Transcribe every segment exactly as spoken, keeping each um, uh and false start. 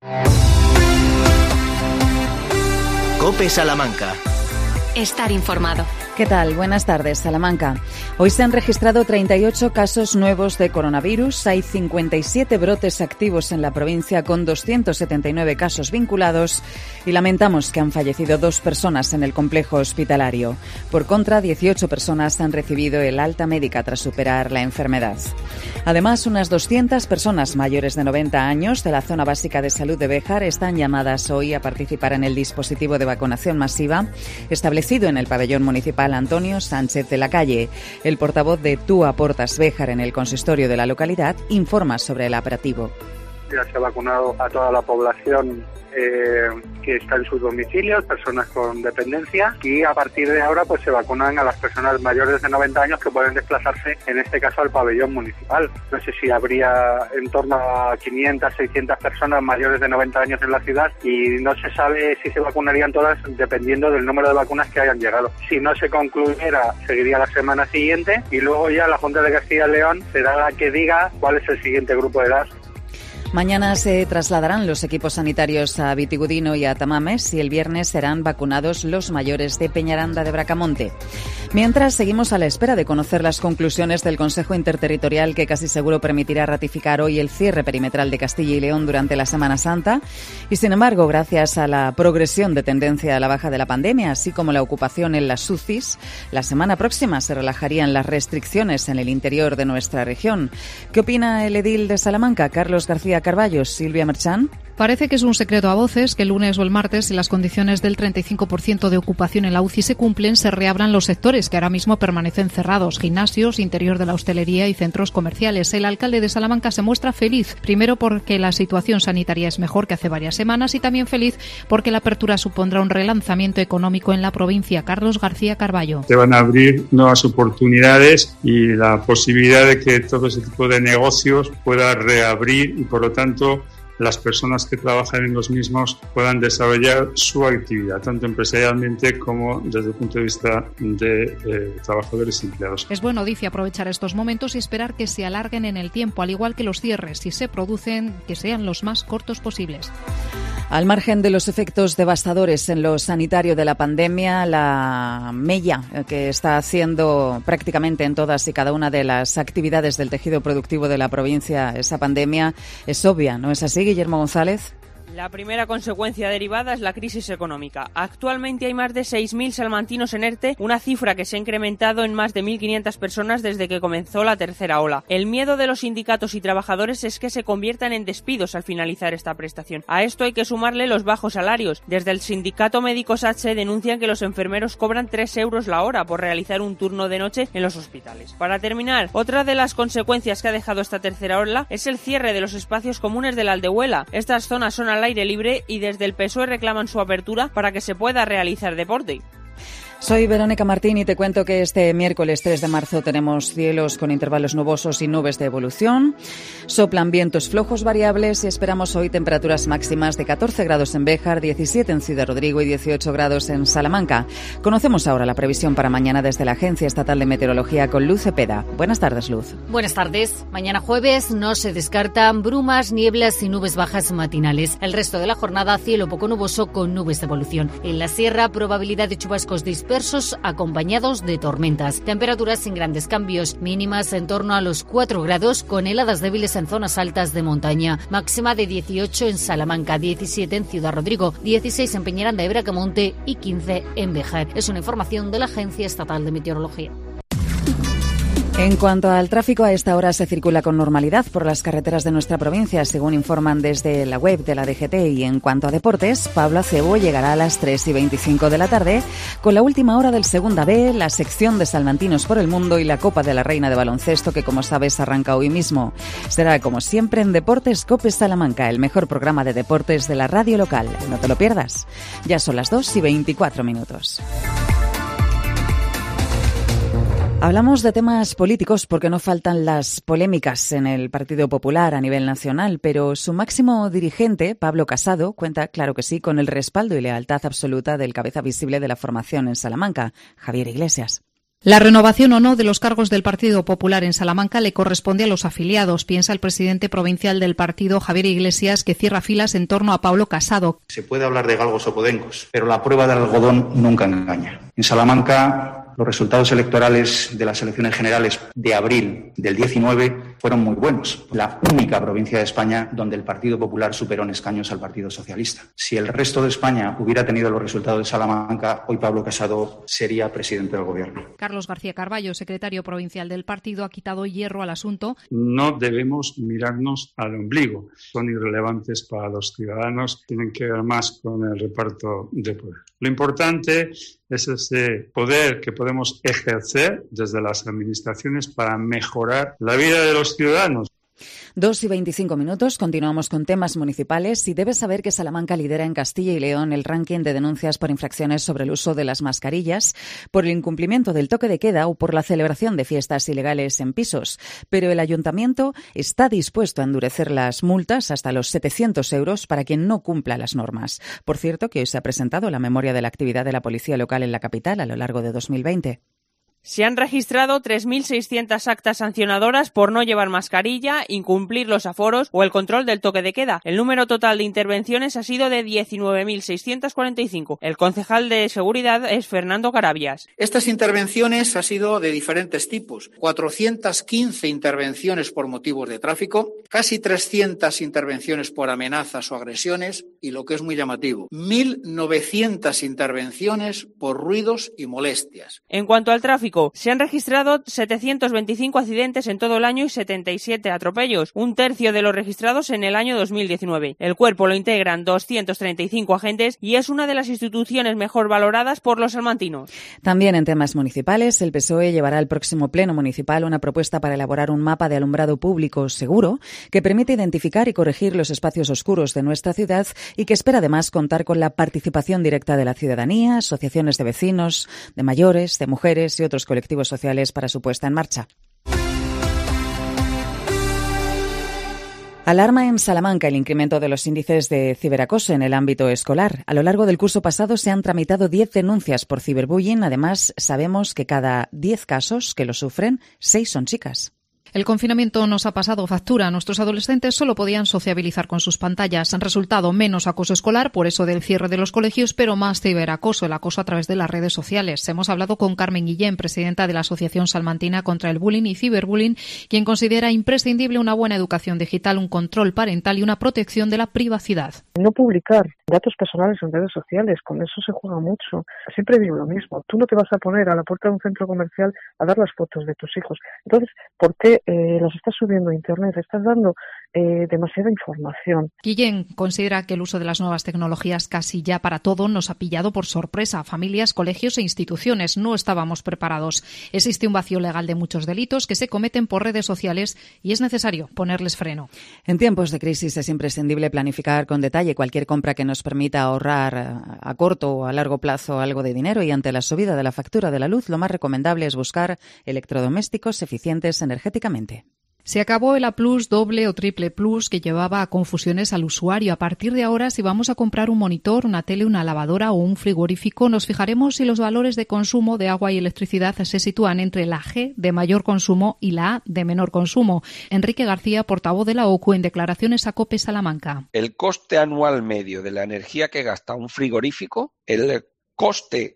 COPE Salamanca. Estar informado. ¿Qué tal? Buenas tardes, Salamanca. Hoy se han registrado treinta y ocho casos nuevos de coronavirus. Hay cincuenta y siete brotes activos en la provincia con doscientos setenta y nueve casos vinculados y lamentamos que han fallecido dos personas en el complejo hospitalario. Por contra, dieciocho personas han recibido el alta médica tras superar la enfermedad. Además, unas doscientas personas mayores de noventa años de la zona básica de salud de Béjar están llamadas hoy a participar en el dispositivo de vacunación masiva establecido en el pabellón municipal Antonio Sánchez de la Calle. El portavoz de Tú Aportas Béjar en el consistorio de la localidad informa sobre el operativo. Ya se ha vacunado a toda la población eh, que está en sus domicilios, personas con dependencia, y a partir de ahora pues se vacunan a las personas mayores de noventa años que pueden desplazarse, en este caso al pabellón municipal. No sé si habría en torno a quinientas, seiscientas personas mayores de noventa años en la ciudad y no se sabe si se vacunarían todas dependiendo del número de vacunas que hayan llegado. Si no se concluyera, seguiría la semana siguiente y luego ya la Junta de Castilla y León será la que diga cuál es el siguiente grupo de edad. Mañana se trasladarán los equipos sanitarios a Vitigudino y a Tamames y el viernes serán vacunados los mayores de Peñaranda de Bracamonte. Mientras, seguimos a la espera de conocer las conclusiones del Consejo Interterritorial que casi seguro permitirá ratificar hoy el cierre perimetral de Castilla y León durante la Semana Santa. Y sin embargo, gracias a la progresión de tendencia a la baja de la pandemia, así como la ocupación en las U C Is, la semana próxima se relajarían las restricciones en el interior de nuestra región. ¿Qué opina el edil de Salamanca, Carlos García Carballo? Silvia Merchán. Parece que es un secreto a voces que el lunes o el martes, si las condiciones del treinta y cinco por ciento de ocupación en la U C I se cumplen, se reabran los sectores que ahora mismo permanecen cerrados: gimnasios, interior de la hostelería y centros comerciales. El alcalde de Salamanca se muestra feliz, primero porque la situación sanitaria es mejor que hace varias semanas y también feliz porque la apertura supondrá un relanzamiento económico en la provincia. Carlos García Carballo. Se van a abrir nuevas oportunidades y la posibilidad de que todo ese tipo de negocios pueda reabrir y, por lo tanto, las personas que trabajan en los mismos puedan desarrollar su actividad, tanto empresarialmente como desde el punto de vista de eh, trabajadores y empleados. Es bueno, dice, aprovechar estos momentos y esperar que se alarguen en el tiempo, al igual que los cierres, si se producen, que sean los más cortos posibles. Al margen de los efectos devastadores en lo sanitario de la pandemia, la mella que está haciendo prácticamente en todas y cada una de las actividades del tejido productivo de la provincia esa pandemia es obvia, ¿no es así, Guillermo González? La primera consecuencia derivada es la crisis económica. Actualmente hay más de seis mil salmantinos en ERTE, una cifra que se ha incrementado en más de mil quinientas personas desde que comenzó la tercera ola. El miedo de los sindicatos y trabajadores es que se conviertan en despidos al finalizar esta prestación. A esto hay que sumarle los bajos salarios. Desde el sindicato médico SATSE denuncian que los enfermeros cobran tres euros la hora por realizar un turno de noche en los hospitales. Para terminar, otra de las consecuencias que ha dejado esta tercera ola es el cierre de los espacios comunes de la Aldehuela. Estas zonas son al aire libre y desde el P S O E reclaman su apertura para que se pueda realizar deporte. Soy Verónica Martín y te cuento que este miércoles tres de marzo tenemos cielos con intervalos nubosos y nubes de evolución. Soplan vientos flojos variables y esperamos hoy temperaturas máximas de catorce grados en Béjar, diecisiete en Ciudad Rodrigo y dieciocho grados en Salamanca. Conocemos ahora la previsión para mañana desde la Agencia Estatal de Meteorología con Luz Cepeda. Buenas tardes, Luz. Buenas tardes. Mañana jueves no se descartan brumas, nieblas y nubes bajas matinales. El resto de la jornada, cielo poco nuboso con nubes de evolución. En la sierra, probabilidad de chubascos dispersos dispersos acompañados de tormentas. Temperaturas sin grandes cambios, mínimas en torno a los cuatro grados con heladas débiles en zonas altas de montaña. Máxima de dieciocho en Salamanca, diecisiete en Ciudad Rodrigo, dieciséis en Peñaranda de Bracamonte y quince en Béjar. Es una información de la Agencia Estatal de Meteorología. En cuanto al tráfico, a esta hora se circula con normalidad por las carreteras de nuestra provincia, según informan desde la web de la D G T. Y en cuanto a deportes, Pablo Acebo llegará a las tres y veinticinco de la tarde con la última hora del Segunda B, la sección de Salmantinos por el Mundo y la Copa de la Reina de Baloncesto, que como sabes arranca hoy mismo. Será como siempre en Deportes COPE Salamanca, el mejor programa de deportes de la radio local. No te lo pierdas. Ya son las dos y veinticuatro minutos. Hablamos de temas políticos porque no faltan las polémicas en el Partido Popular a nivel nacional, pero su máximo dirigente, Pablo Casado, cuenta, claro que sí, con el respaldo y lealtad absoluta del cabeza visible de la formación en Salamanca, Javier Iglesias. La renovación o no de los cargos del Partido Popular en Salamanca le corresponde a los afiliados, piensa el presidente provincial del partido, Javier Iglesias, que cierra filas en torno a Pablo Casado. Se puede hablar de galgos o podencos, pero la prueba del algodón nunca engaña. En Salamanca, los resultados electorales de las elecciones generales de abril del diecinueve fueron muy buenos. La única provincia de España donde el Partido Popular superó en escaños al Partido Socialista. Si el resto de España hubiera tenido los resultados de Salamanca, hoy Pablo Casado sería presidente del gobierno. Carlos García Carballo, secretario provincial del partido, ha quitado hierro al asunto. No debemos mirarnos al ombligo. Son irrelevantes para los ciudadanos. Tienen que ver más con el reparto de poder. Lo importante es ese poder que podemos ejercer desde las administraciones para mejorar la vida de los ciudadanos. Dos y veinticinco minutos, continuamos con temas municipales y debes saber que Salamanca lidera en Castilla y León el ranking de denuncias por infracciones sobre el uso de las mascarillas, por el incumplimiento del toque de queda o por la celebración de fiestas ilegales en pisos. Pero el ayuntamiento está dispuesto a endurecer las multas hasta los setecientos euros para quien no cumpla las normas. Por cierto, que hoy se ha presentado la memoria de la actividad de la policía local en la capital a lo largo de dos mil veinte. Se han registrado tres mil seiscientas actas sancionadoras por no llevar mascarilla, incumplir los aforos o el control del toque de queda. El número total de intervenciones ha sido de diecinueve mil seiscientos cuarenta y cinco. El concejal de Seguridad es Fernando Carabias. Estas intervenciones han sido de diferentes tipos. cuatrocientas quince intervenciones por motivos de tráfico, casi trescientas intervenciones por amenazas o agresiones y, lo que es muy llamativo, mil novecientas intervenciones por ruidos y molestias. En cuanto al tráfico, se han registrado setecientos veinticinco accidentes en todo el año y setenta y siete atropellos, un tercio de los registrados en el año dos mil diecinueve. El cuerpo lo integran doscientos treinta y cinco agentes y es una de las instituciones mejor valoradas por los salmantinos. También en temas municipales, el P S O E llevará al próximo pleno municipal una propuesta para elaborar un mapa de alumbrado público seguro que permite identificar y corregir los espacios oscuros de nuestra ciudad y que espera además contar con la participación directa de la ciudadanía, asociaciones de vecinos, de mayores, de mujeres y otros colectivos sociales para su puesta en marcha. Alarma en Salamanca el incremento de los índices de ciberacoso en el ámbito escolar. A lo largo del curso pasado se han tramitado diez denuncias por ciberbullying. Además, sabemos que cada diez casos que lo sufren, seis son chicas. El confinamiento nos ha pasado factura. Nuestros adolescentes solo podían sociabilizar con sus pantallas. Han resultado menos acoso escolar, por eso del cierre de los colegios, pero más ciberacoso, el acoso a través de las redes sociales. Hemos hablado con Carmen Guillén, presidenta de la Asociación Salmantina contra el Bullying y Ciberbullying, quien considera imprescindible una buena educación digital, un control parental y una protección de la privacidad. No publicar datos personales en redes sociales, con eso se juega mucho. Siempre digo lo mismo, tú no te vas a poner a la puerta de un centro comercial a dar las fotos de tus hijos. Entonces, ¿por qué Eh, las estás subiendo a internet? Estás dando eh, demasiada información. Guillén considera que el uso de las nuevas tecnologías casi ya para todo nos ha pillado por sorpresa. Familias, colegios e instituciones no estábamos preparados. Existe un vacío legal de muchos delitos que se cometen por redes sociales y es necesario ponerles freno. En tiempos de crisis es imprescindible planificar con detalle cualquier compra que nos permita ahorrar a corto o a largo plazo algo de dinero, y ante la subida de la factura de la luz lo más recomendable es buscar electrodomésticos eficientes energéticamente. Se acabó el A Plus, doble o triple plus, que llevaba a confusiones al usuario. A partir de ahora, si vamos a comprar un monitor, una tele, una lavadora o un frigorífico, nos fijaremos si los valores de consumo de agua y electricidad se sitúan entre la G de mayor consumo y la A de menor consumo. Enrique García, portavoz de la O C U, en declaraciones a COPE Salamanca. El coste anual medio de la energía que gasta un frigorífico, el coste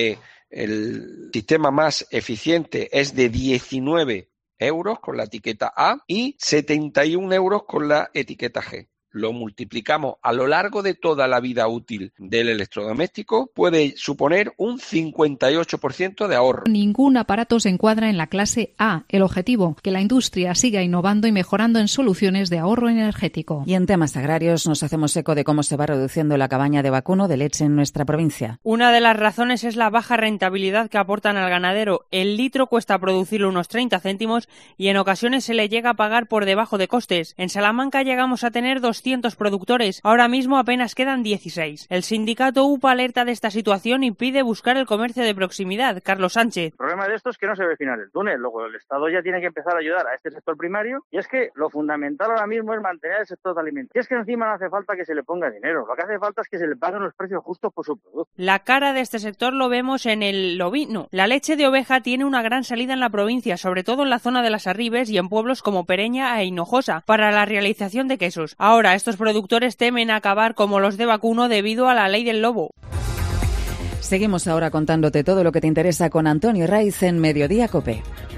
del sistema más eficiente es de diecinueve euros con la etiqueta A y setenta y un euros con la etiqueta G. Lo multiplicamos a lo largo de toda la vida útil del electrodoméstico, puede suponer un cincuenta y ocho por ciento de ahorro. Ningún aparato se encuadra en la clase A. El objetivo, que la industria siga innovando y mejorando en soluciones de ahorro energético. Y en temas agrarios nos hacemos eco de cómo se va reduciendo la cabaña de vacuno de leche en nuestra provincia. Una de las razones es la baja rentabilidad que aportan al ganadero. El litro cuesta producirlo unos treinta céntimos y en ocasiones se le llega a pagar por debajo de costes. En Salamanca llegamos a tener dos doscientos productores. Ahora mismo apenas quedan dieciséis. El sindicato U P A alerta de esta situación y pide buscar el comercio de proximidad. Carlos Sánchez. El problema de esto es que no se ve final del túnel. Luego el Estado ya tiene que empezar a ayudar a este sector primario, y es que lo fundamental ahora mismo es mantener el sector de alimentos. Y es que encima no hace falta que se le ponga dinero. Lo que hace falta es que se le paguen los precios justos por su producto. La cara de este sector lo vemos en el ovino. La leche de oveja tiene una gran salida en la provincia, sobre todo en la zona de las Arribes y en pueblos como Pereña e Hinojosa, para la realización de quesos. Ahora, estos productores temen acabar como los de vacuno debido a la ley del lobo. Seguimos ahora contándote todo lo que te interesa con Antonio Raiz en Mediodía COPE.